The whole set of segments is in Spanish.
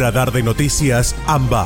Radar de Noticias AMBA.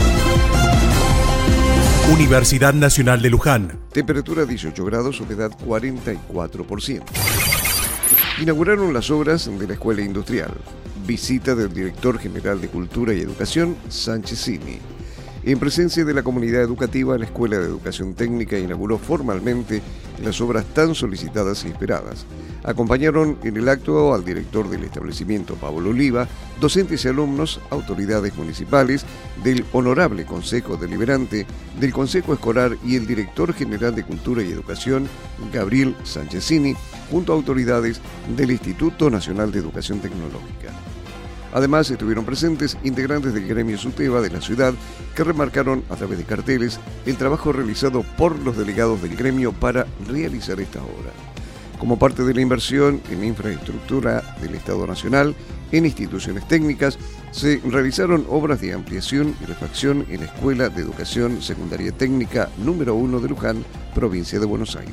Universidad Nacional de Luján. Temperatura 18 grados, humedad 44%. Inauguraron las obras de la Escuela Industrial. Visita del Director General de Cultura y Educación, Sanchezini. En presencia de la comunidad educativa, la Escuela de Educación Técnica inauguró formalmente las obras tan solicitadas y esperadas. Acompañaron en el acto al director del establecimiento, Pablo Oliva, docentes y alumnos, autoridades municipales, del Honorable Consejo Deliberante, del Consejo Escolar y el Director General de Cultura y Educación, Gabriel Sanchezini, junto a autoridades del Instituto Nacional de Educación Tecnológica. Además, estuvieron presentes integrantes del gremio SUTEBA de la ciudad que remarcaron a través de carteles el trabajo realizado por los delegados del gremio para realizar esta obra. Como parte de la inversión en infraestructura del Estado Nacional, en instituciones técnicas, se realizaron obras de ampliación y refacción en la Escuela de Educación Secundaria Técnica número 1 de Luján, provincia de Buenos Aires.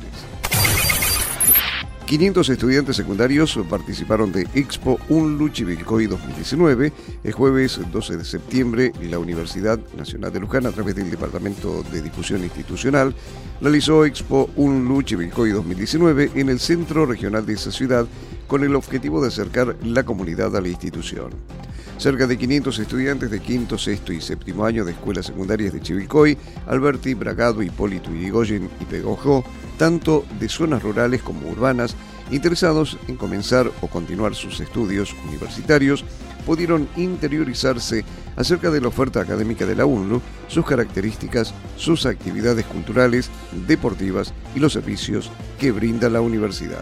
500 estudiantes secundarios participaron de Expo UNLU Chivilcoy 2019. El jueves 12 de septiembre, la Universidad Nacional de Luján, a través del Departamento de Difusión Institucional, realizó Expo UNLU Chivilcoy 2019 en el centro regional de esa ciudad con el objetivo de acercar la comunidad a la institución. Cerca de 500 estudiantes de quinto, sexto y séptimo año de escuelas secundarias de Chivilcoy, Alberti, Bragado, Hipólito Yrigoyen y Pegojó, tanto de zonas rurales como urbanas, interesados en comenzar o continuar sus estudios universitarios, pudieron interiorizarse acerca de la oferta académica de la UNLU, sus características, sus actividades culturales, deportivas y los servicios que brinda la universidad.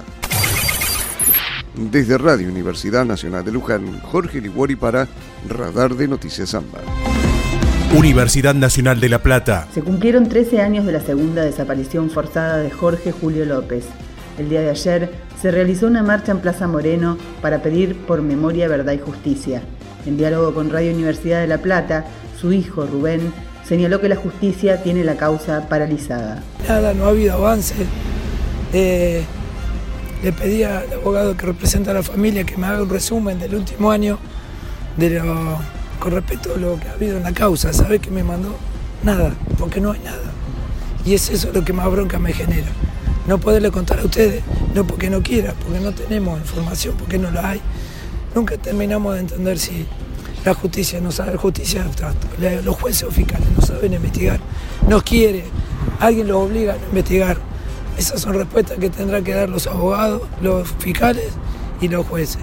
Desde Radio Universidad Nacional de Luján, Jorge Liguori para Radar de Noticias AMBA. Universidad Nacional de La Plata. Se cumplieron 13 años de la segunda desaparición forzada de Jorge Julio López. El día de ayer se realizó una marcha en Plaza Moreno para pedir por memoria, verdad y justicia. En diálogo con Radio Universidad de La Plata, su hijo Rubén señaló que la justicia tiene la causa paralizada. Nada, no ha habido avance. Le pedí al abogado que representa a la familia que me haga un resumen del último año con respecto a lo que ha habido en la causa. ¿Sabe qué me mandó? Nada, porque no hay nada. Y es eso lo que más bronca me genera. No poderle contar a ustedes, no porque no quiera, porque no tenemos información, porque no la hay. Nunca terminamos de entender si la justicia no sabe, justicia los jueces o fiscales no saben investigar, no quiere, alguien los obliga a investigar. Esas son respuestas que tendrán que dar los abogados, los fiscales y los jueces.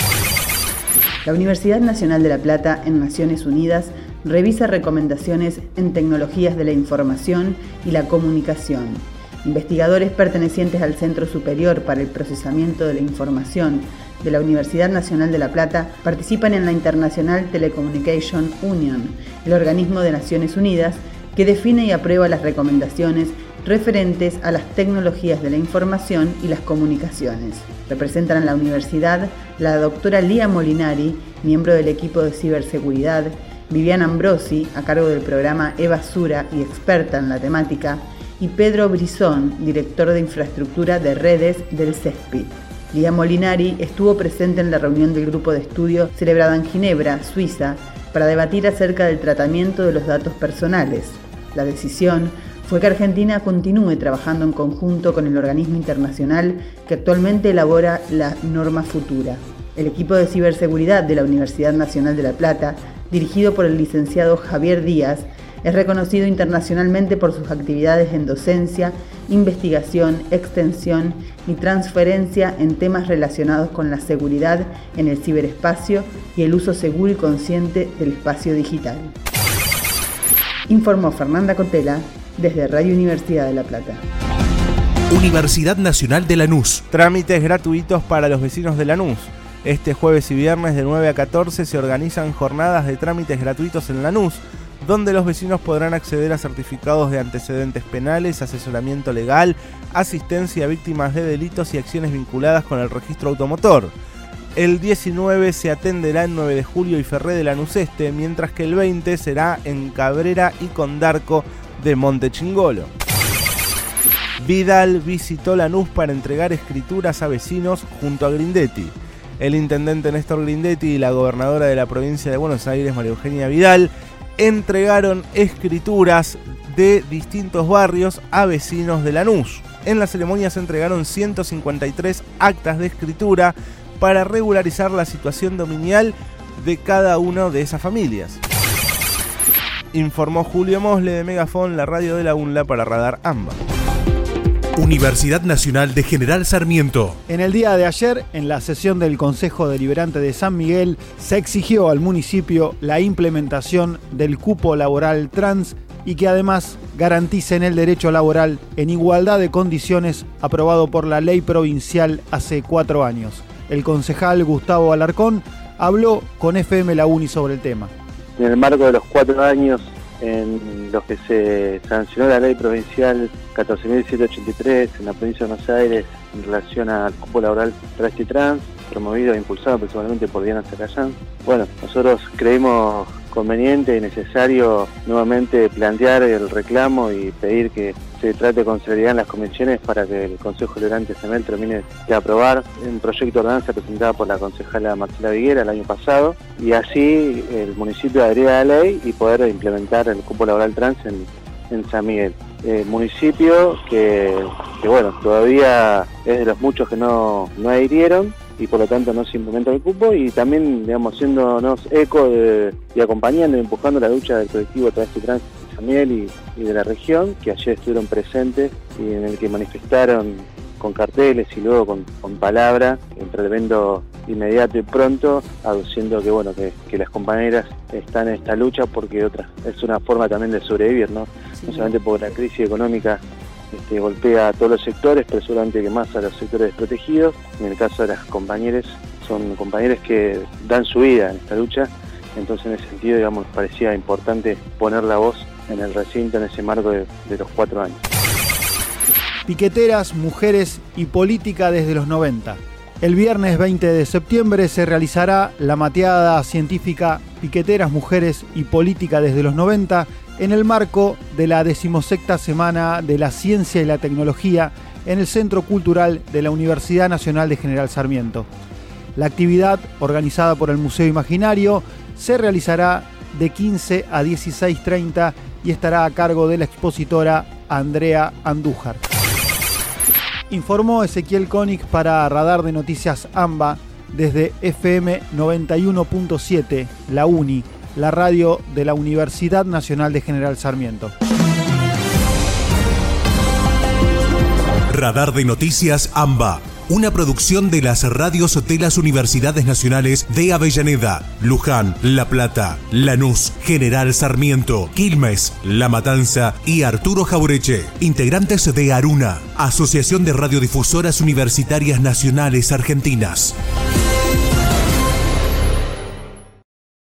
La Universidad Nacional de La Plata, en Naciones Unidas, revisa recomendaciones en tecnologías de la información y la comunicación. Investigadores pertenecientes al Centro Superior para el Procesamiento de la Información de la Universidad Nacional de La Plata participan en la International Telecommunication Union, el organismo de Naciones Unidas que define y aprueba las recomendaciones referentes a las tecnologías de la información y las comunicaciones. Representan a la universidad la doctora Lía Molinari, miembro del equipo de ciberseguridad, Viviana Ambrosi, a cargo del programa e-Basura y experta en la temática, y Pedro Brizón, director de infraestructura de redes del CESPI. Lía Molinari estuvo presente en la reunión del grupo de estudio celebrada en Ginebra, Suiza, para debatir acerca del tratamiento de los datos personales. La decisión fue que Argentina continúe trabajando en conjunto con el organismo internacional que actualmente elabora la norma futura. El equipo de ciberseguridad de la Universidad Nacional de La Plata, dirigido por el licenciado Javier Díaz, es reconocido internacionalmente por sus actividades en docencia, investigación, extensión y transferencia en temas relacionados con la seguridad en el ciberespacio y el uso seguro y consciente del espacio digital. Informó Fernanda Cotela desde Radio Universidad de La Plata. Universidad Nacional de Lanús. Trámites gratuitos para los vecinos de Lanús. Este jueves y viernes de 9 a 14 se organizan jornadas de trámites gratuitos en Lanús, donde los vecinos podrán acceder a certificados de antecedentes penales, asesoramiento legal, asistencia a víctimas de delitos y acciones vinculadas con el registro automotor. El 19 se atenderá en 9 de julio y Ferré de Lanús Este, mientras que el 20 será en Cabrera y Condarco de Monte Chingolo. Vidal visitó Lanús para entregar escrituras a vecinos junto a Grindetti. El intendente Néstor Grindetti y la gobernadora de la provincia de Buenos Aires, María Eugenia Vidal, entregaron escrituras de distintos barrios a vecinos de Lanús. En la ceremonia se entregaron 153 actas de escritura para regularizar la situación dominial de cada una de esas familias. Informó Julio Mosle de Megafon, la radio de la UNLA, para Radar AMBA. Universidad Nacional de General Sarmiento. En el día de ayer, en la sesión del Consejo Deliberante de San Miguel, se exigió al municipio la implementación del cupo laboral trans y que además garanticen el derecho laboral en igualdad de condiciones aprobado por la ley provincial hace 4 años. El concejal Gustavo Alarcón habló con FM La Uni sobre el tema. En el marco de los 4 años en los que se sancionó la ley provincial 14.783 en la provincia de Buenos Aires en relación al cupo laboral travesti y trans, promovido e impulsado principalmente por Diana Zacayán. Bueno, nosotros creímos conveniente y necesario nuevamente plantear el reclamo y pedir que se trate con seriedad en las convenciones para que el Consejo Deliberante Semel termine de aprobar un proyecto de ordenanza presentado por la concejala Marcela Viguera el año pasado y así el municipio adherir a la ley y poder implementar el cupo laboral trans en San Miguel. Municipio que bueno, todavía es de los muchos que no adhirieron y por lo tanto no se implementó el cupo y también, digamos, haciéndonos eco y acompañando y empujando la lucha del colectivo travesti trans de San Miguel y de la región, que ayer estuvieron presentes y en el que manifestaron con carteles y luego con palabra, interveniendo inmediato y pronto, aduciendo que bueno, que las compañeras están en esta lucha porque es una forma también de sobrevivir, ¿no? Sí. No solamente porque la crisis económica golpea a todos los sectores, pero seguramente que más a los sectores desprotegidos. En el caso de las compañeras, son compañeras que dan su vida en esta lucha, entonces en ese sentido, digamos, parecía importante poner la voz en el recinto en ese marco de los 4 años. Piqueteras, mujeres y política desde los 90. El viernes 20 de septiembre se realizará la mateada científica Piqueteras, mujeres y política desde los 90 en el marco de la 16ª Semana de la Ciencia y la Tecnología en el Centro Cultural de la Universidad Nacional de General Sarmiento. La actividad, organizada por el Museo Imaginario, se realizará de 15 a 16:30 y estará a cargo de la expositora Andrea Andújar. Informó Ezequiel Koenig para Radar de Noticias AMBA desde FM 91.7, La Uni, la radio de la Universidad Nacional de General Sarmiento. Radar de Noticias AMBA, una producción de las radios de las Universidades Nacionales de Avellaneda, Luján, La Plata, Lanús, General Sarmiento, Quilmes, La Matanza y Arturo Jaureche. Integrantes de ARUNA, Asociación de Radiodifusoras Universitarias Nacionales Argentinas.